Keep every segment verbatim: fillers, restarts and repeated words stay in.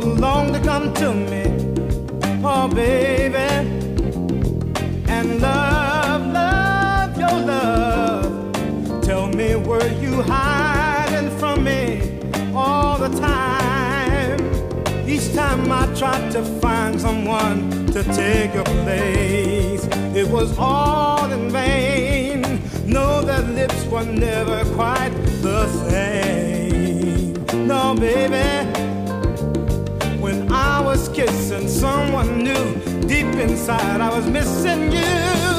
long to come to me, oh baby, and love, love, your love. Tell me, were you hiding from me all the time? Each time I tried to find someone to take your place, it was all in vain. No, their lips were never quite the same. No, baby, when I was kissing someone new, deep inside I was missing you.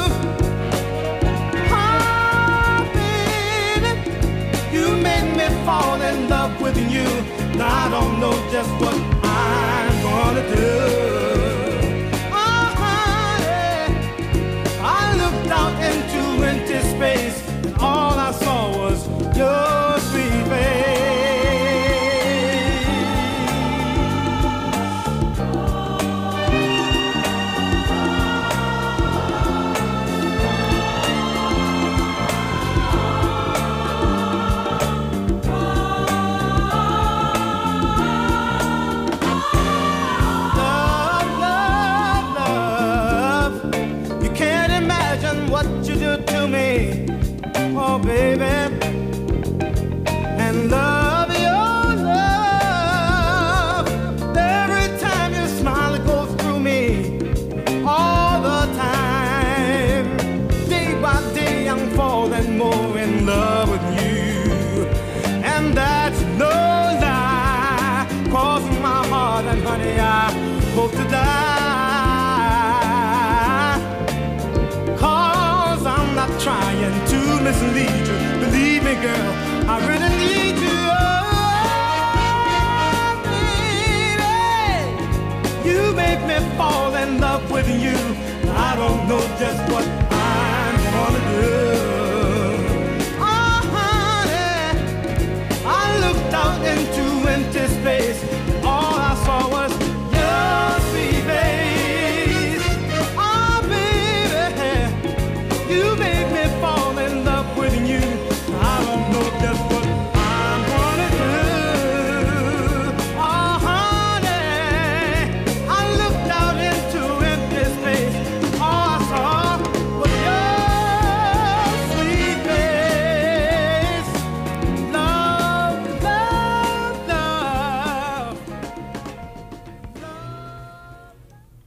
Oh, baby, you made me fall in love with you. Now I don't know just what I'm gonna do. Oh, honey, I looked out into empty space, and all I saw was your sweet face. To me, oh baby, and love, your love. Every time you smile, it goes through me all the time. Day by day, I'm falling more in love with you, and that's no lie. Cross my heart, and honey, I hope to die. Trying to mislead you, believe me, girl, I really need you. Oh, baby, you make me fall in love with you. I don't know just what I'm gonna do. Oh, honey, I looked out into empty space, and all I saw was your sweet face. Oh, baby, you make fall in love with you. I don't know just what I'm gonna do. Oh, honey, I looked out into empty space. All I saw was your sweet face. Love, love, love.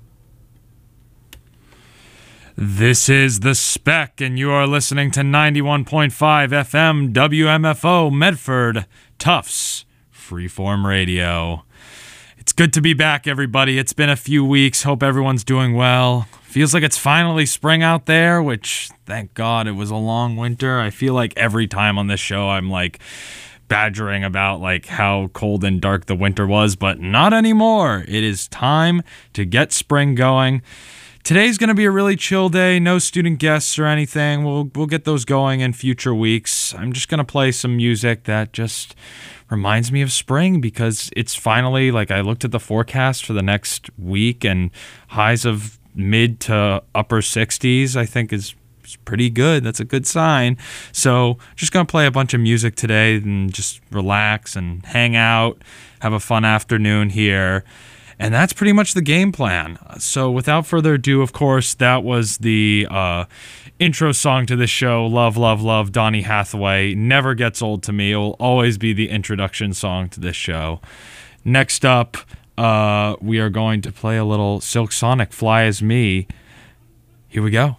This is The Spec, and you are listening to ninety-one point five F M W M F O Medford, Tufts Freeform Radio. It's good to be back, everybody. It's been a few weeks. Hope everyone's doing well. Feels like it's finally spring out there, which, thank God, it was a long winter. I feel like every time on this show I'm like badgering about like how cold and dark the winter was, but not anymore. It is time to get spring going. Today's going to be a really chill day, no student guests or anything. We'll we'll get those going in future weeks. I'm just going to play some music that just reminds me of spring because it's finally, like, I looked at the forecast for the next week and highs of mid to upper sixties, I think is pretty good. That's a good sign. So just going to play a bunch of music today and just relax and hang out, have a fun afternoon here. And that's pretty much the game plan. So without further ado, of course, that was the uh, intro song to this show, Love, Love, Love, Donny Hathaway. Never gets old to me. It will always be the introduction song to this show. Next up, uh, we are going to play a little Silk Sonic, Fly As Me. Here we go.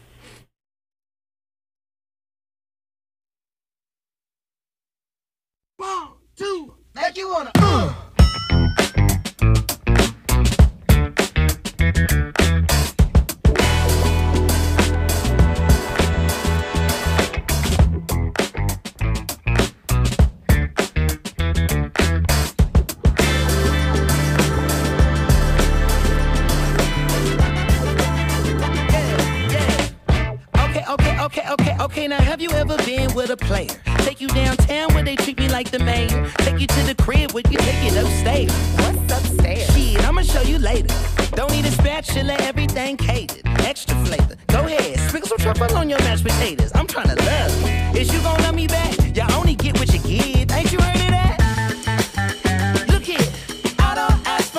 One, two, like you wanna. Uh. Okay, okay, okay, now have you ever been with a player? Take you downtown where they treat me like the mayor. Take you to the crib where you take it upstairs. What's upstairs? Shit, I'ma show you later. Don't need a spatula, everything catered. Extra flavor. Go ahead, sprinkle some truffle on your mashed potatoes. I'm trying to love you. Is you gonna love me back? You only get what you give. Ain't you heard of that? Look here, I don't ask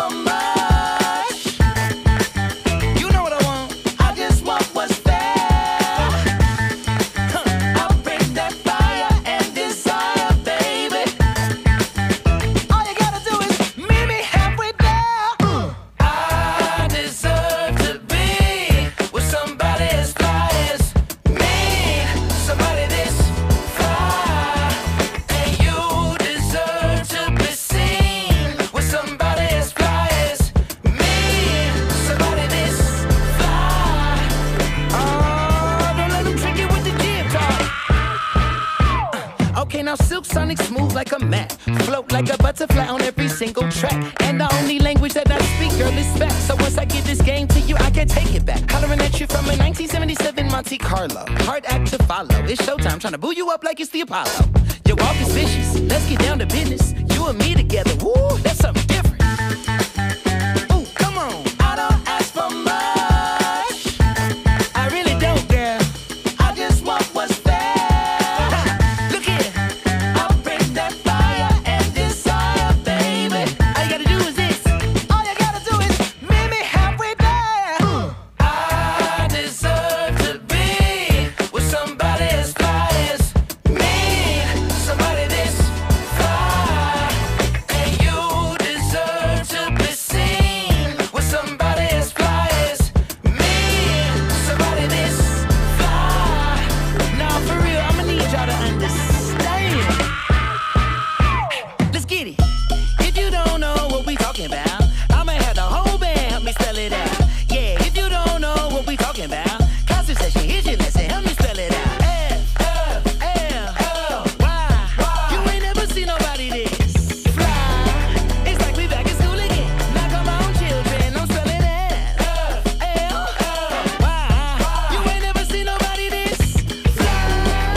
Now Silk Sonic smooth like a mat, float like a butterfly on every single track. And the only language that I speak, girl, is back. So once I give this game to you, I can't take it back. Hollering at you from a nineteen seventy-seven Monte Carlo. Hard act to follow. It's showtime, trying to boo you up like it's the Apollo. Your walk is vicious. Let's get down to business. You and me together, woo, that's something different. Ooh, come on. I don't ask for much. I really don't, girl. I just want what's fair. Ha, look here. I'll bring that fire and desire, baby. All you gotta do is this. All you gotta do is meet me halfway there. Ooh. I deserve to be with somebody as fly as me. Somebody this fly. And you deserve to be seen with somebody as fly as me. Somebody this fly. Now for real, I'ma need y'all to understand. Let's get it. If you don't know what we talking about, I'ma have the whole band help me spell it out. Yeah, if you don't know what we talking about, concert session, here's your lesson, help me spell it out. F, F, L, L, Y. You ain't never seen nobody this fly. It's like we back in school again. Now come on, children, I'm spelling it. F, L, Y. You ain't never seen nobody this fly.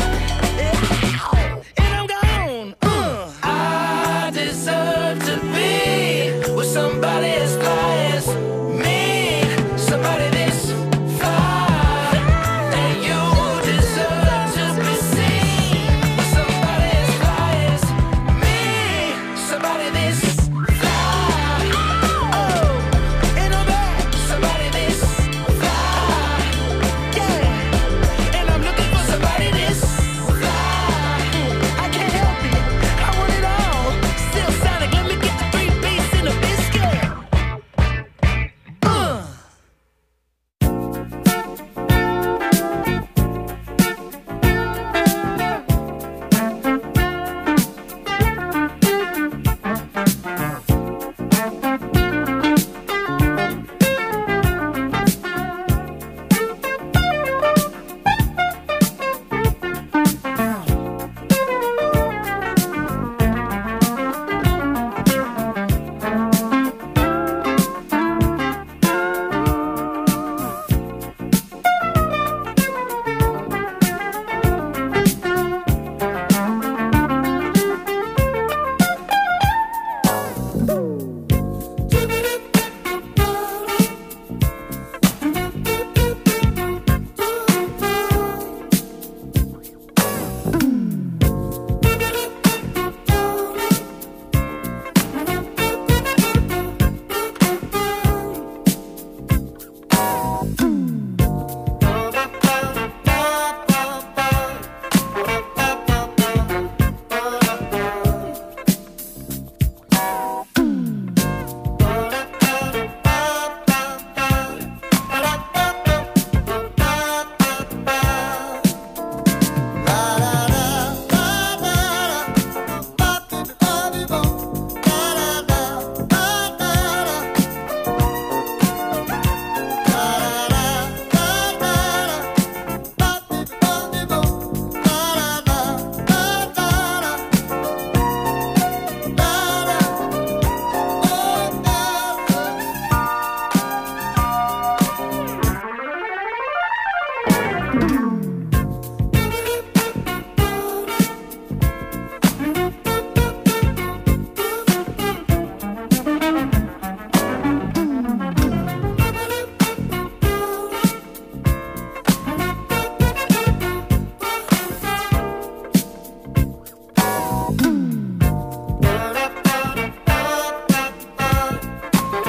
And I'm gone. Uh. I deserve to be with somebody as fly as me. Somebody this fly. And you deserve to be seen with somebody as fly as me. Somebody this fly. Oh, and I'm back. Somebody this fly. Yeah. And I'm looking for somebody this fly. I can't help it. I want it all. Still Sonic, let me get the three beats in a biscuit. Uh.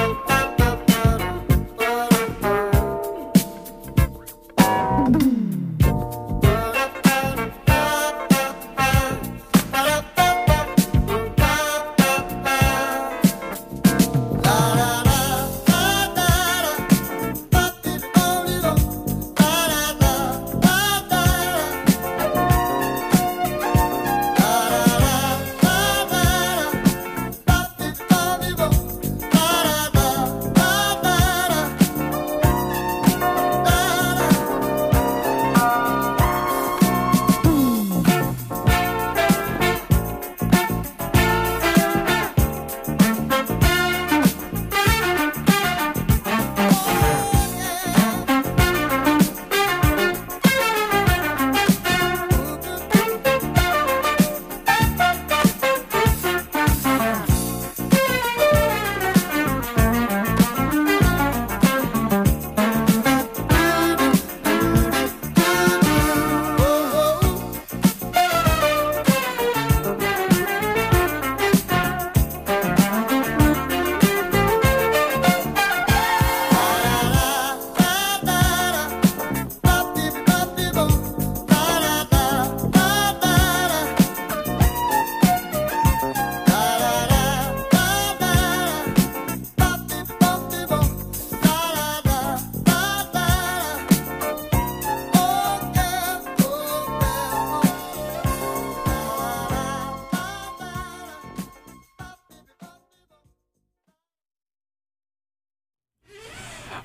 Boom.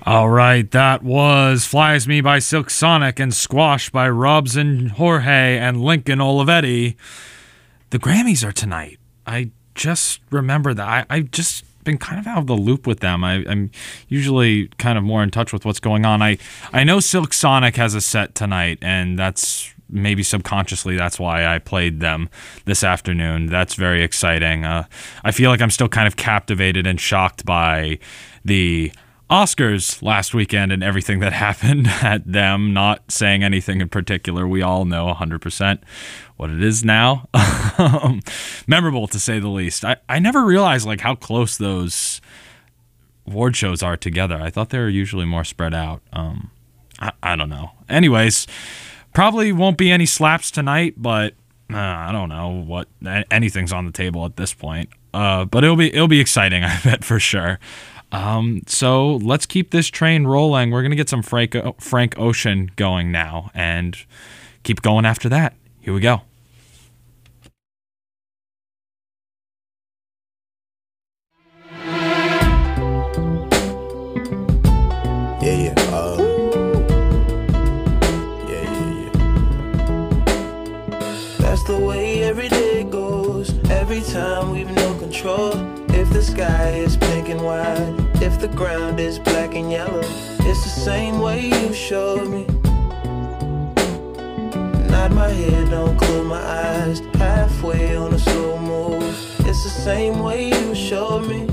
All right, that was Fly As Me by Silk Sonic and Squash by Robson Jorge and Lincoln Olivetti. The Grammys are tonight. I just remember that. I, I've just been kind of out of the loop with them. I, I'm usually kind of more in touch with what's going on. I, I know Silk Sonic has a set tonight, and that's maybe subconsciously that's why I played them this afternoon. That's very exciting. Uh, I feel like I'm still kind of captivated and shocked by the Oscars last weekend and everything that happened at them, not saying anything in particular. We all know one hundred percent what it is now. Memorable, to say the least. I, I never realized like how close those award shows are together. I thought they were usually more spread out. Um, I, I don't know. Anyways, probably won't be any slaps tonight, but uh, I don't know what anything's on the table at this point. Uh, but it'll be it'll be exciting, I bet, for sure. Um, so let's keep this train rolling. We're going to get some Frank, o- Frank Ocean going now and keep going after that. Here we go. Yeah, yeah, uh, yeah, yeah, yeah. That's the way every day goes. Every time we've no control. If the sky is pink and white, if the ground is black and yellow, it's the same way you showed me. Nod my head, don't close my eyes, halfway on a slow move. It's the same way you showed me.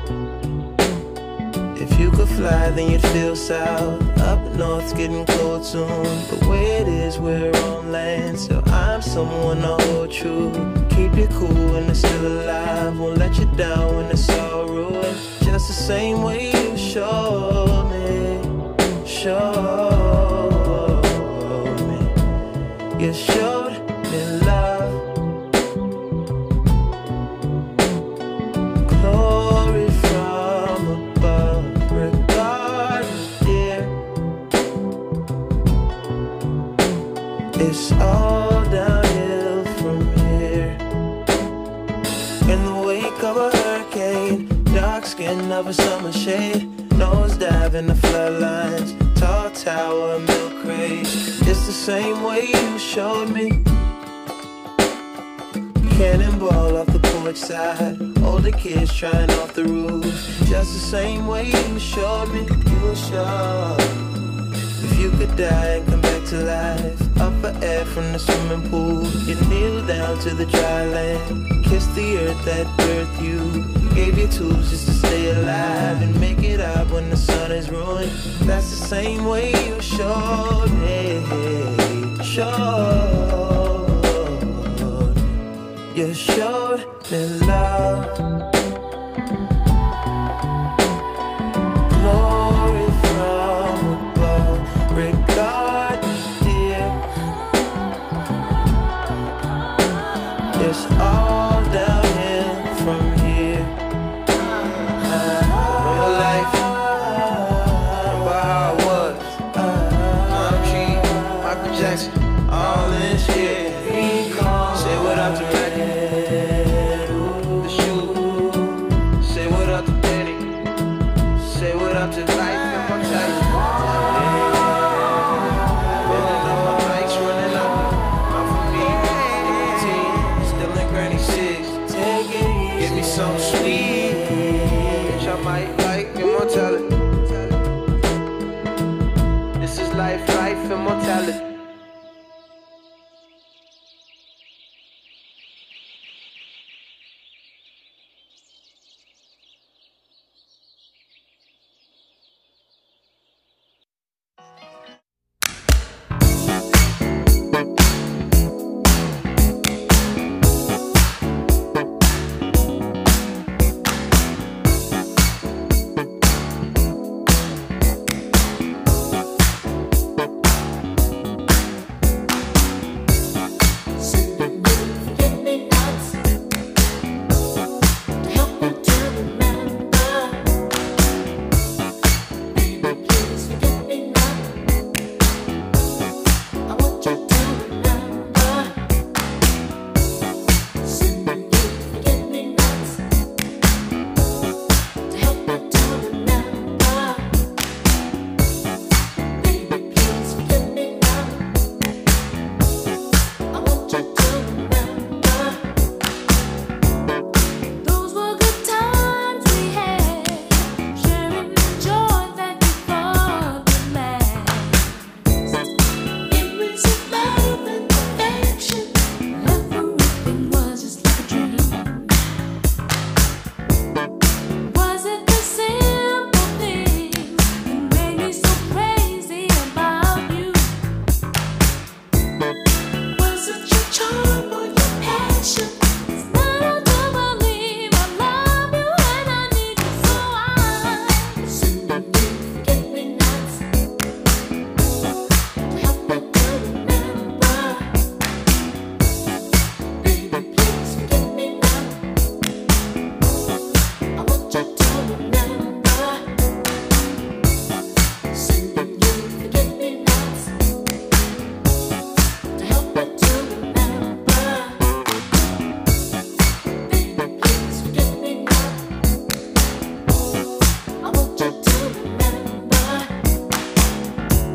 If you could fly, then you'd feel south. Up north's getting cold soon. The way it is, we're on land, so I'm someone to hold true. Keep you cool when it's still alive. Won't let you down when it's all ruined. Just the same way you showed me. Showed me. You showed me love. Glory from above. Regardless, dear. It's all downhill from here. In the wake of a hurricane, dark skin of a summer shade, nose dive in the floodlines, tall tower, milk crate. It's the same way you showed me. Cannonball off the porch side, older kids trying off the roof. Just the same way you showed me. You were sure. If you could die and come back to life, up for air from the swimming pool, you kneel down to the dry land, kiss the earth that birthed you, gave you tools just to stay alive and make it up when the sun is ruined. That's the same way you showed me. Showed. You showed me love. Glory from above. Regardless, dear. It's all downhill from here. Real life, about how it was. Mom G, Michael Jackson, all this shit. Say what up to Reddy, the shoe. Say what up to Danny. Say what up to life and my child. Running up my bikes, running up. Not for me, eighteen, still in granny six. Take it easy. Give me something sweet. Bitch, I might like immortality. This is life, life, immortality.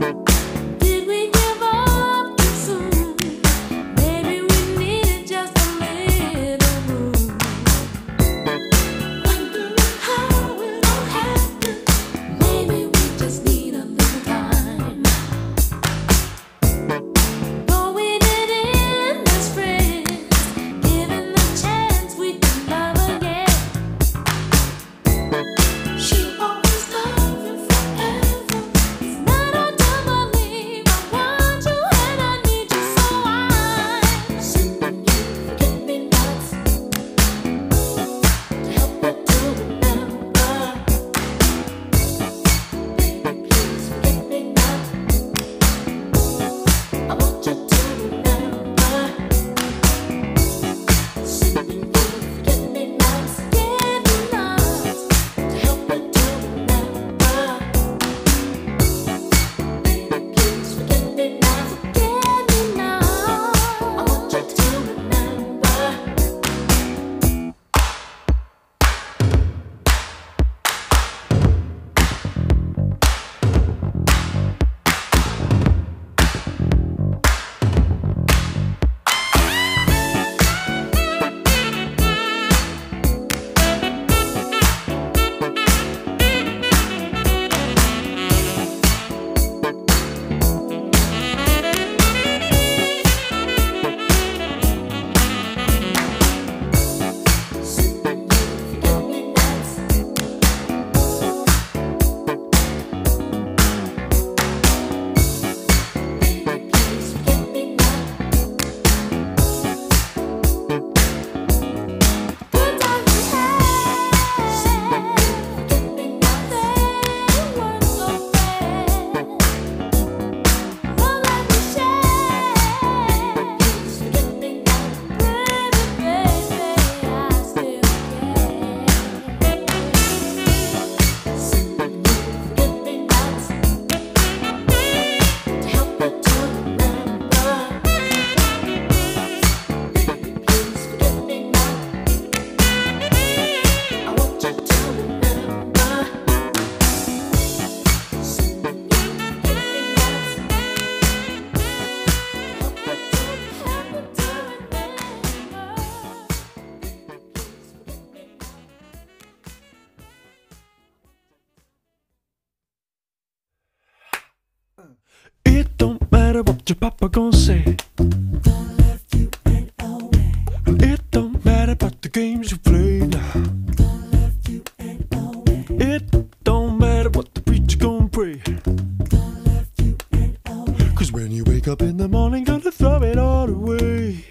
It don't matter what your papa gon' say. Gonna left you and away. And it don't matter about the games you play now. Gonna left you and away. It don't matter what the preacher gon' pray. Gonna left you and away. Cause when you wake up in the morning, gonna throw it all away.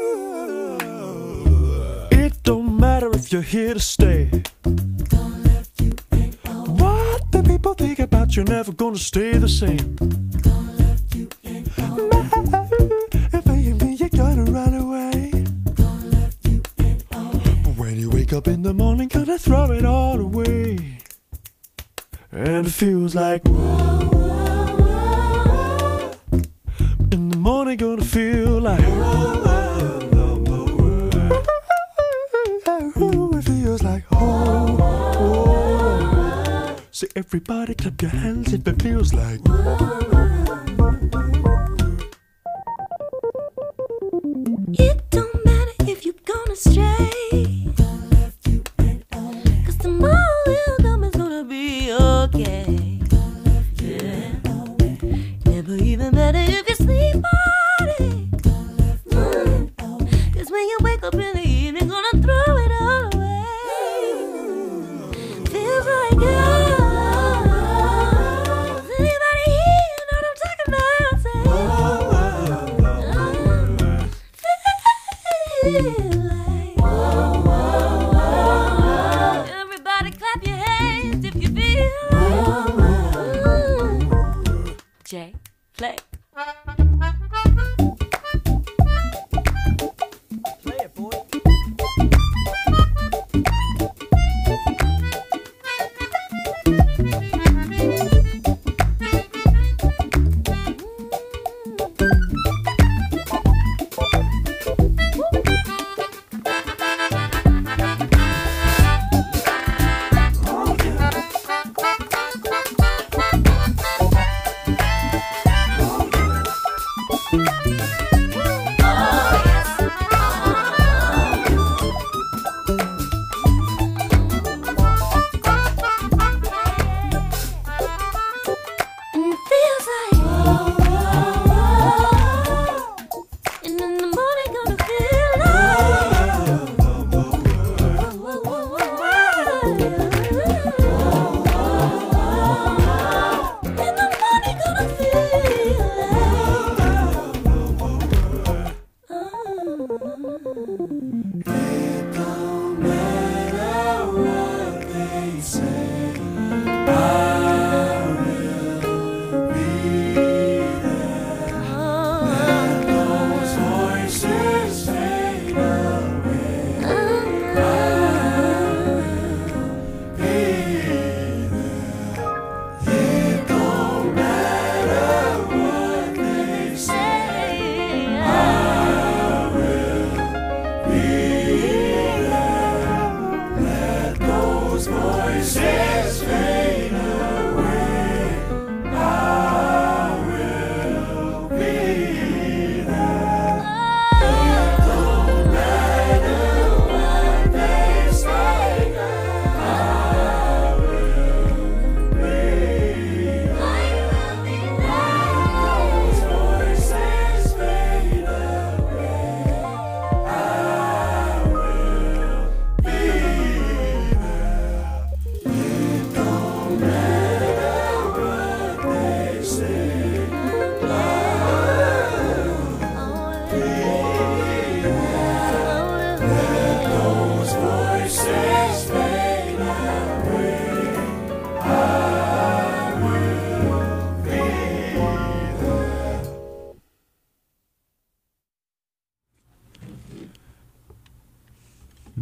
It don't matter if you're here to stay. Gonna left you and away. What the people think about you're never gonna stay the same. Gonna left you and away. If you me, you're gonna run away. Gonna left you and away. But when you wake up in the morning, gonna throw it all away. And it feels like Whoa, whoa, whoa, whoa. in the morning, gonna feel like Whoa, whoa, whoa, whoa, whoa. it feels like oh, oh. So everybody clap your hands if it feels like It don't matter if you're gonna stray, Gonna left you and away. cause tomorrow will come, it's gonna be okay. Gonna left you and away. Never even better if you sleep party, Gonna left you and away. cause when you wake up in the evening, gonna throw it all away. Feels like oh, does anybody here know what I'm talking about? Say, feel like Whoa, whoa, whoa, everybody clap your hands if you feel whoa, like whoa. J, play. Play it, boy.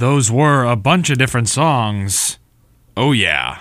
those were a bunch of different songs. Oh, yeah.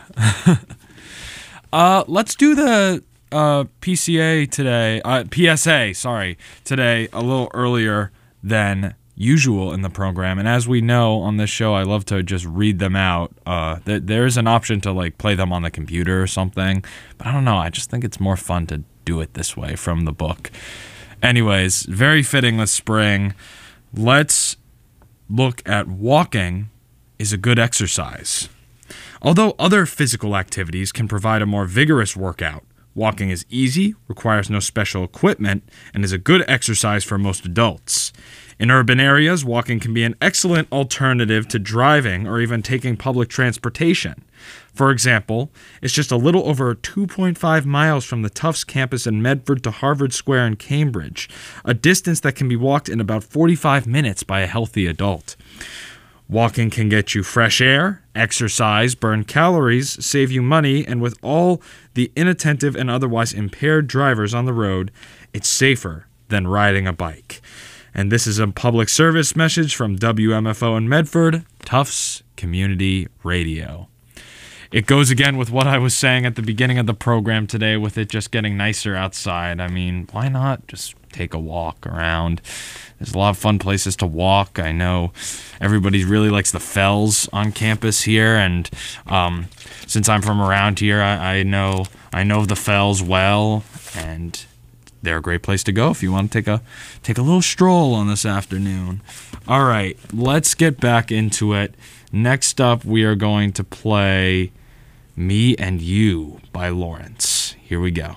uh, let's do the uh, P C A today, uh, P S A, sorry, today a little earlier than usual in the program. And as we know on this show, I love to just read them out. Uh, th- there's an option to like play them on the computer or something, but I don't know. I just think it's more fun to do it this way from the book. Anyways, very fitting with spring. Let's look at walking is a good exercise. Although other physical activities can provide a more vigorous workout, walking is easy, requires no special equipment, and is a good exercise for most adults. In urban areas, walking can be an excellent alternative to driving or even taking public transportation. For example, it's just a little over two point five miles from the Tufts campus in Medford to Harvard Square in Cambridge, a distance that can be walked in about forty-five minutes by a healthy adult. Walking can get you fresh air, exercise, burn calories, save you money, and with all the inattentive and otherwise impaired drivers on the road, it's safer than riding a bike. And this is a public service message from W M F O in Medford, Tufts Community Radio. It goes again with what I was saying at the beginning of the program today with it just getting nicer outside. I mean, why not just take a walk around? There's a lot of fun places to walk. I know everybody really likes the Fells on campus here, and um, since I'm from around here, I, I know I know the Fells well, and they're a great place to go if you want to take a take a little stroll on this afternoon. All right, let's get back into it. Next up, we are going to play Me and You by Lawrence. Here we go.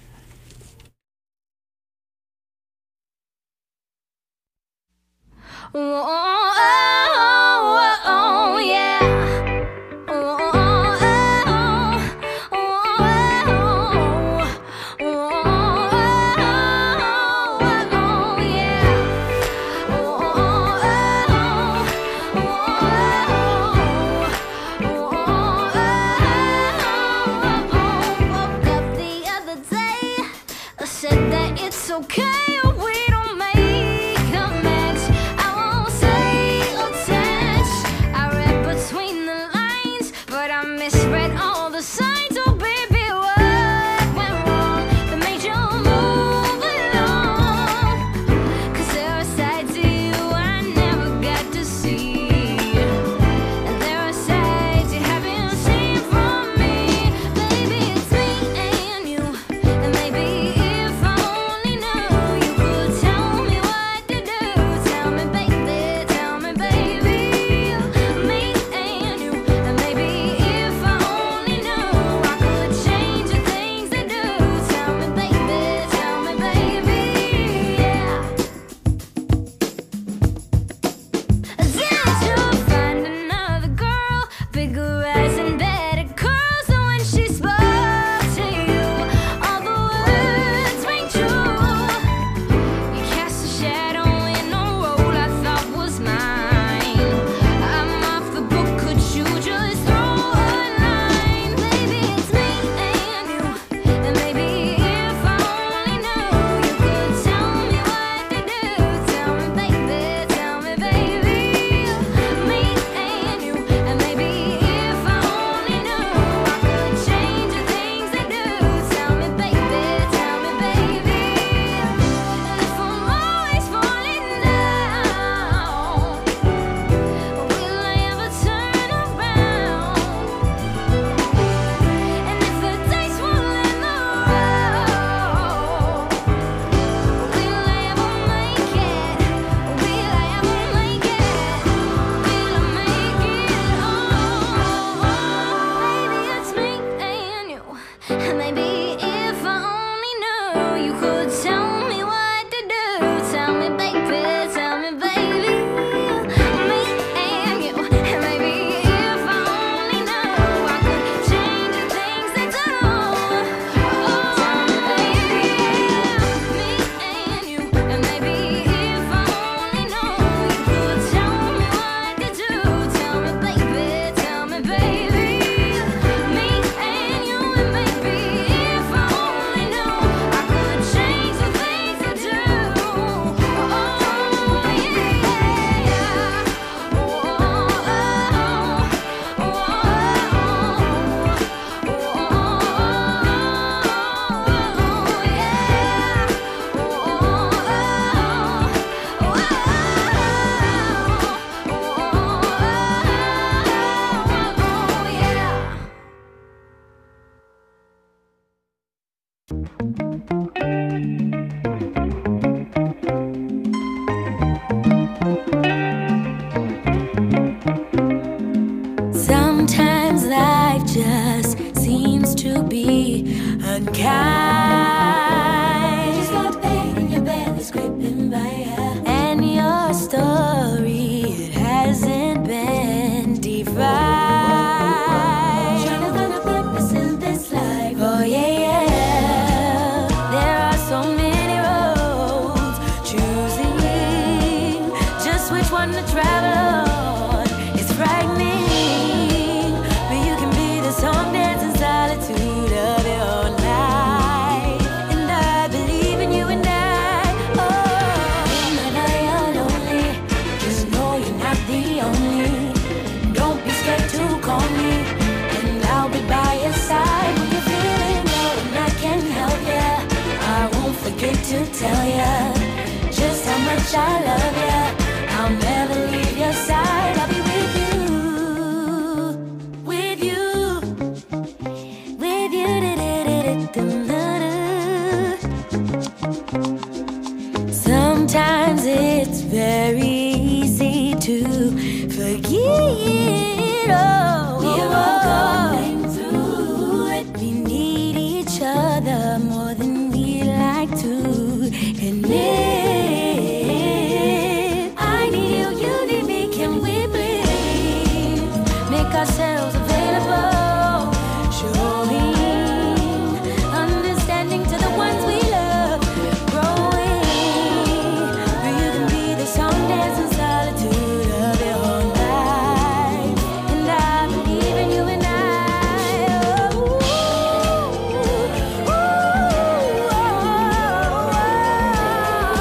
Oh, oh, oh, oh, yeah. Oh, oh, oh, oh, oh, oh, yeah. Oh, oh, oh, woke up the other day, said that it's okay. We don't make a match. I won't say or touch. I read between the lines, but I misread all the signs. Oh, baby, what went wrong that made you move along? 'Cause there are sides to you I never got to see, and there are sides you haven't seen from me. Baby, it's me and you, and maybe if I only knew, you could kind. Just got pain in your belly scraping by ya. And your story, it hasn't been defined. Trying to find a purpose in this life. Oh yeah, yeah. There are so many roads. Choosing just which one to travel on is frightening. But you can be the song dancing solitude of your life. And I believe in you and I. Oh, whenever you're lonely, just know you're not the only. Don't be scared to call me, and I'll be by your side when you're feeling low. And I can help ya. I won't forget to tell ya just how much I love ya. I'll never leave your side. I'll be with you, with you, with you. Sometimes it's very easy to forget. Oh, we're all going through it. We need each other more than we like to admit. I need you, you need me. Can we please make ourselves available? Showing understanding to the ones we love. Growing, where you can be the song dancing solitude of your own life. And I believe in you and I. Oh, ooh, ooh, oh, oh,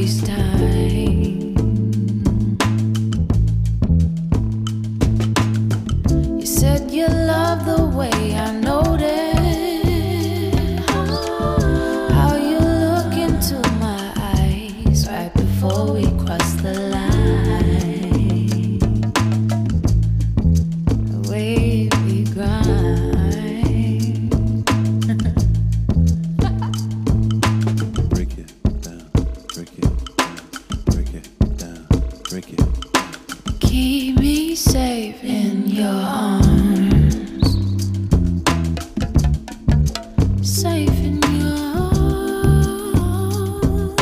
waste time. You said you love the way I noticed how you look into my eyes right before we cross the line. The way we grind. Break it down, break it down, break it down, break it. Keep me safe in your arms. Safe in your arms.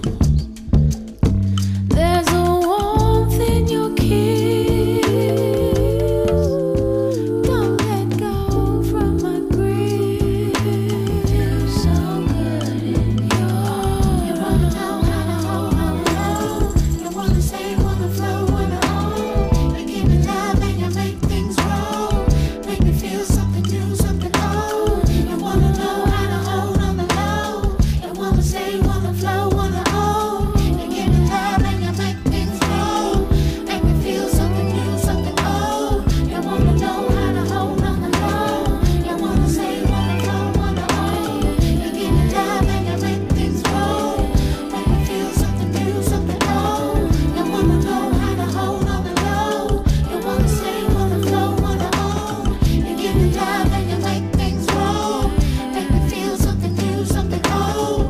There's a warmth in your kiss. Don't let go from my grip. Feels so good in your arms. You wanna know how to hold on low. You wanna stay, wanna flow, wanna own. You give me love and you make things roll. Make me feel something new, something old. You wanna know how to hold on the low. You wanna stay, wanna flow, wanna own. You give me love and you make things roll. Make me feel something new, something old. You wanna know how to hold on the low. You wanna stay, wanna flow, wanna own. You give me love and you make things roll. Make me feel something new, something old. You wanna know how to hold on the low. You wanna stay, wanna flow, wanna own. You give me love and you make things roll. Make me feel something new, something old.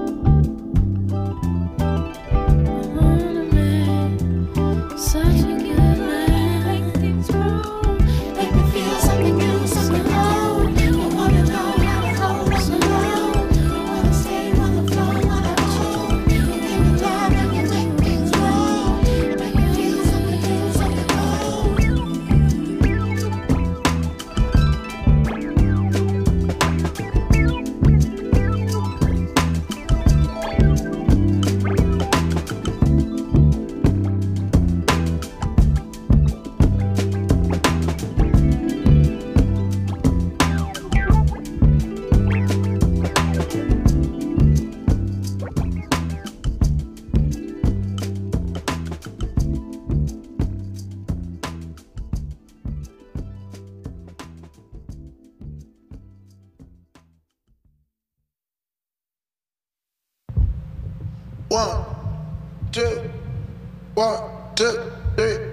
Such a good man. Make things roll. Make me feel something new, something old. You wanna know how to hold on the low. You wanna stay, wanna flow, wanna own. You give me love and you make things roll. Make me feel something new, something old. One, two, one, two, three.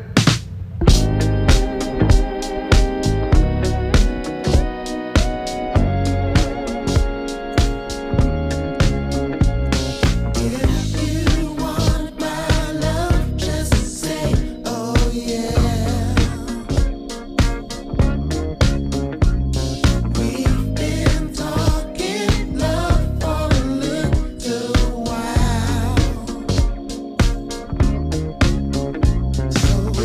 If you want my love, just say, oh yeah. We've been talking love for a little while. So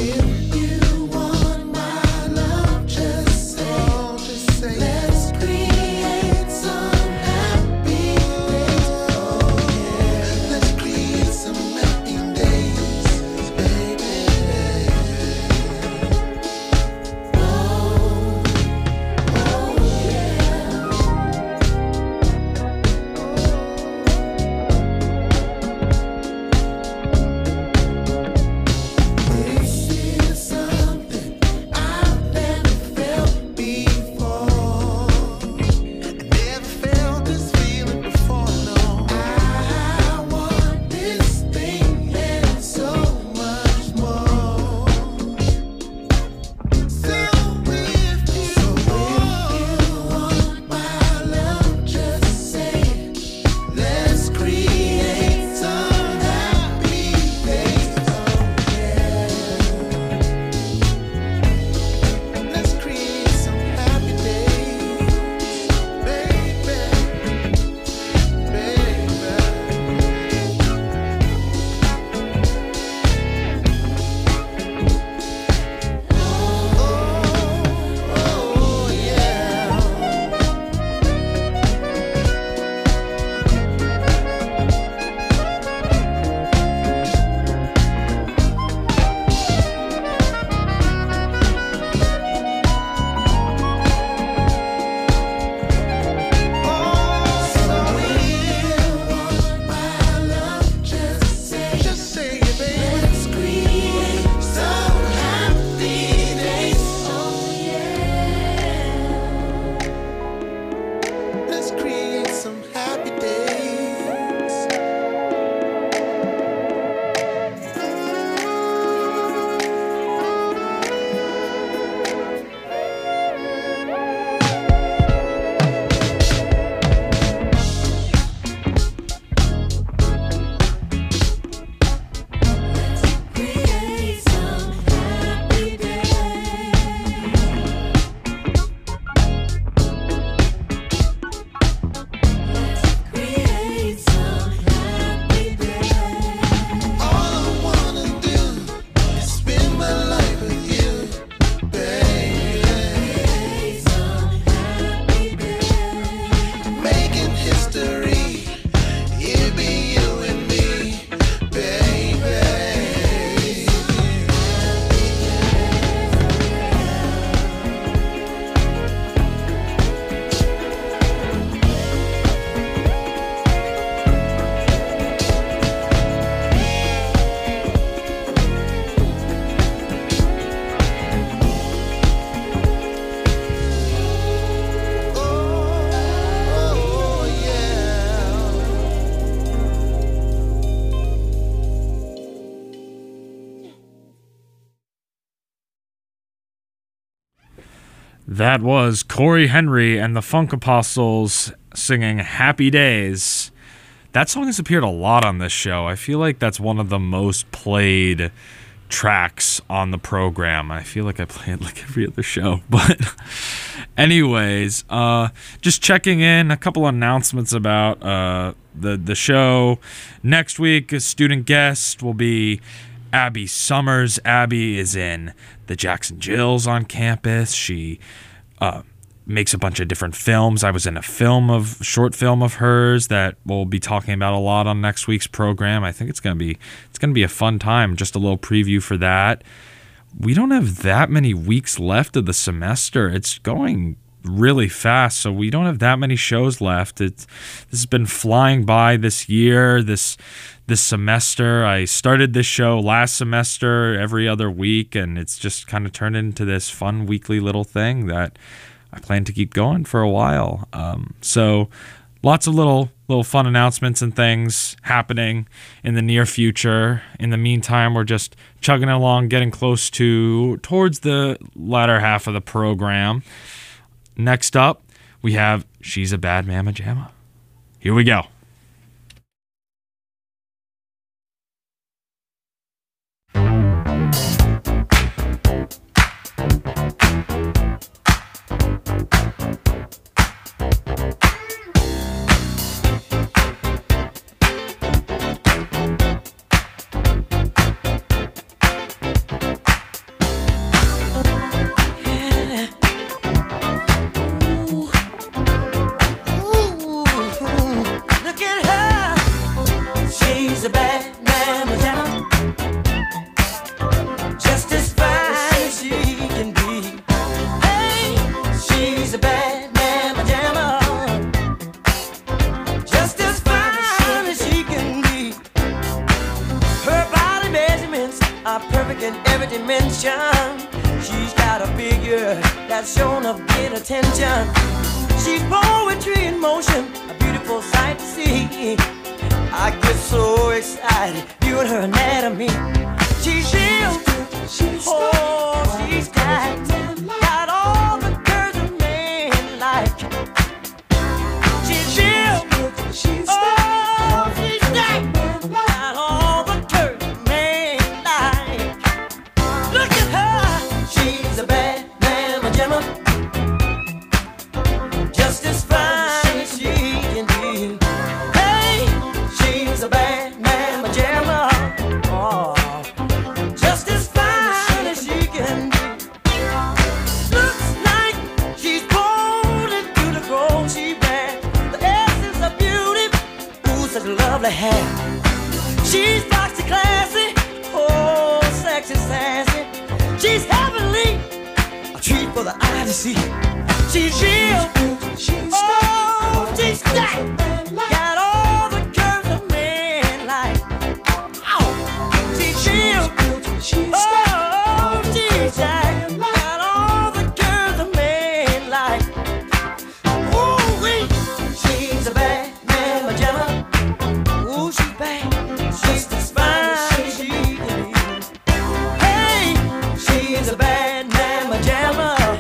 That was Corey Henry and the Funk Apostles singing Happy Days. That song has appeared a lot on this show. I feel like that's one of the most played tracks on the program. I feel like I play it like every other show. But anyways, uh, just checking in, a couple announcements about uh, the, the show. Next week, a student guest will be Abby Summers. Abby is in the Jackson Jills on campus. She uh, makes a bunch of different films. I was in a film of short film of hers that we'll be talking about a lot on next week's program. I think it's gonna be it's gonna be a fun time. Just a little preview for that. We don't have that many weeks left of the semester. It's going really fast, so we don't have that many shows left. It's this has been flying by this year, this this semester. I started this show last semester every other week, and it's just kind of turned into this fun weekly little thing that I plan to keep going for a while. Um, so lots of little little fun announcements and things happening in the near future. In the meantime, we're just chugging along, getting close to towards the latter half of the program. Next up, we have She's a Bad Mamma Jamma. Here we go.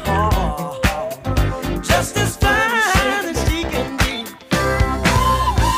Just as fine as she can be.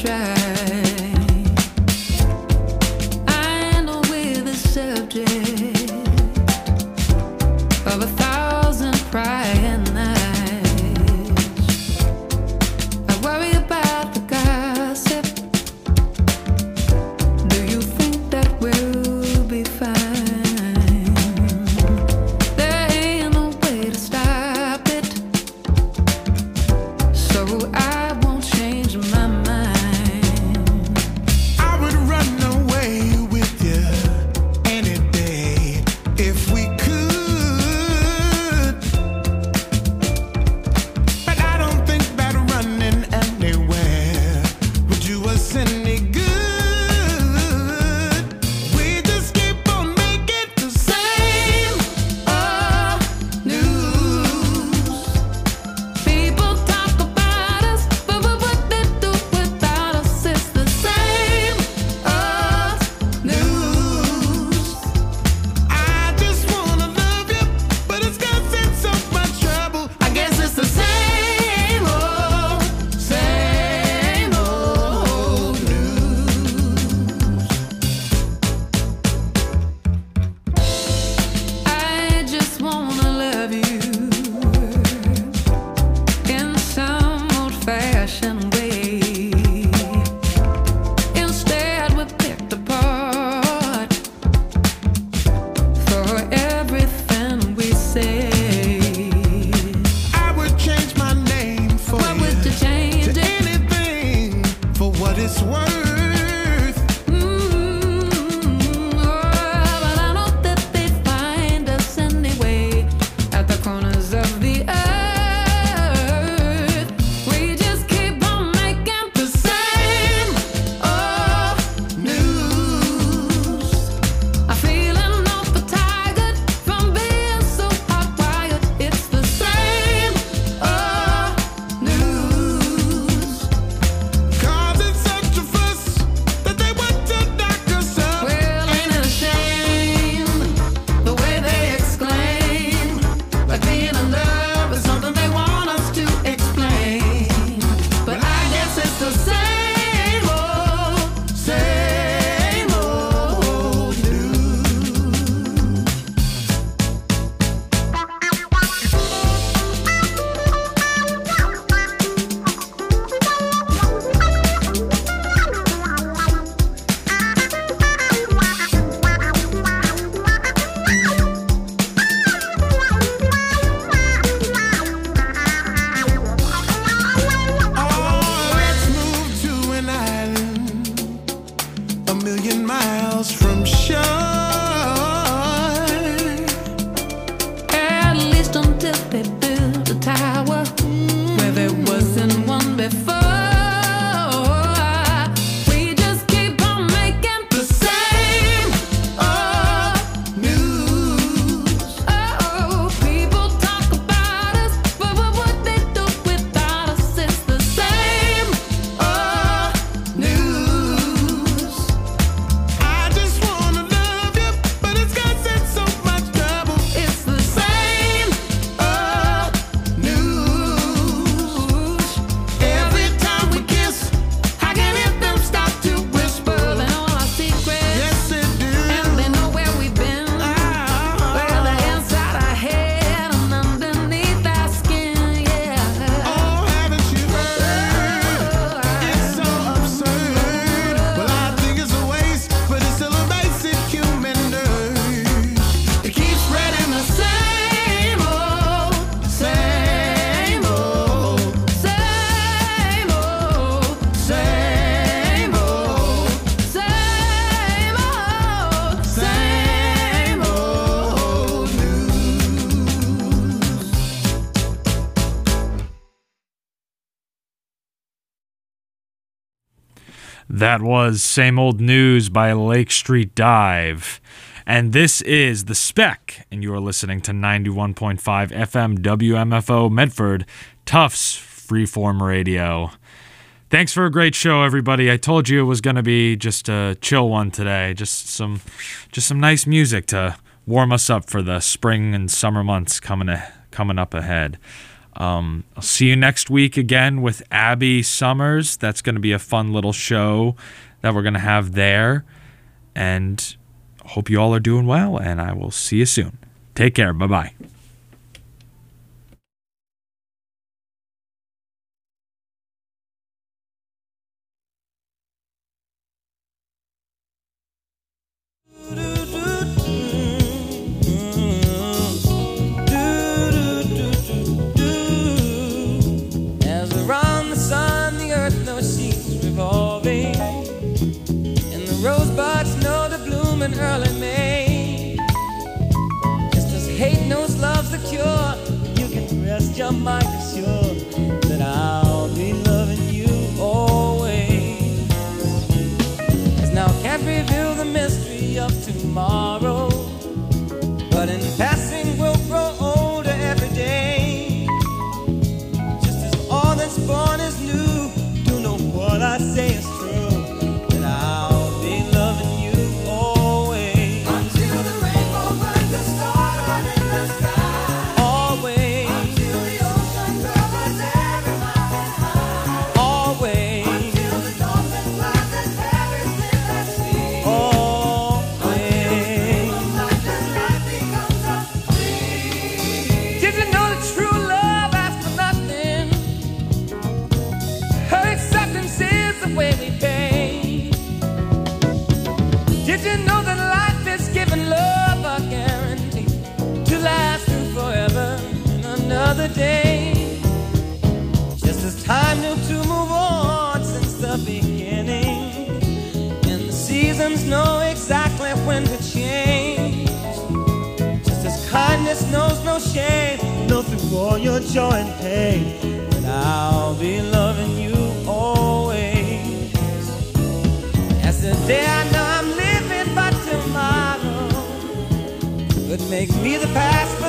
try. I know we're the subject of a thousand crying nights. I worry about the gossip. Do you think that we'll be fine? There ain't no way to stop it, so I won't change my mind. I would run away with you any day if we could. But I don't think that running anywhere would do us any good. We just keep on making the same old news. People talk about us, but what they do without us is the same old news. I just wanna love you, but it's causing so much trouble. I guess it's the same old, same old news. I just wanna love you in some old-fashioned way. Instead, we picked apart for everything we say. I would change my name for What you would you change to it? anything for what it's worth. Mm, oh, but I know that they find us anyway at the corners of the earth. We just keep on making the same old news. I'm feeling awful tired from being so hardwired. It's the same old news. Cause it's such a fuss that they want to knock us up. Well, ain't it a shame the way they exclaim, like being in love is something they want us to explain. But I guess it's the same old, same old news. Oh, let's move to an island a million miles from shore. At least until they built a tower where there wasn't one before. We just keep on making the same old news. Oh, people talk about us, but what they do without us is the same old news. I just wanna love you, but it's causing so much trouble. It's the same old news. Every time we kiss, I can hear them start to whisper. They know all our secrets, yes it do. and they know where we've been. Well, they're inside our head and underneath our skin, yeah. Oh, haven't you heard? It's so absurd. Well, I think it's a waste, but it's still a basic human urge. It keeps spreading the same old, same old, same old, same old, same old, same old news. That was Same Old News by Lake Street Dive. And this is The Spec, and you are listening to ninety-one point five F M W M F O Medford, Tufts Freeform Radio. Thanks for a great show, everybody. I told you it was going to be just a chill one today, just some just some nice music to warm us up for the spring and summer months coming a, coming up ahead. Um, I'll see you next week again with Abby Summers. That's going to be a fun little show that we're going to have there. And hope you all are doing well, and I will see you soon. Take care. Bye-bye. As around the sun, the earth knows she's revolving, and the rosebuds know to bloom in early May. Just as hate knows love's the cure, you can rest your mind assured that I'll be loving you always. As now can't reveal the mystery of tomorrow, but in passing we'll grow older every day. Just as all that's born is new, do know what I say is true, that I'll be loving you always. Until the rainbow burns the star in the sky. Always. Until the ocean covers every mountain high. Always. Until the dolphin flies and perishes in the sea. Always. Life becomes a free. Did you know that true love asks for nothing? Her acceptance is the way we pay. Did you know that life is giving love a guarantee to last through forever and another day? Just as time knew to move on since the beginning, and the seasons know exactly when to change. Just as kindness knows no shame, know through all your joy and pain, that I'll be loving you always. As the day I know I'm living, but tomorrow could make me the past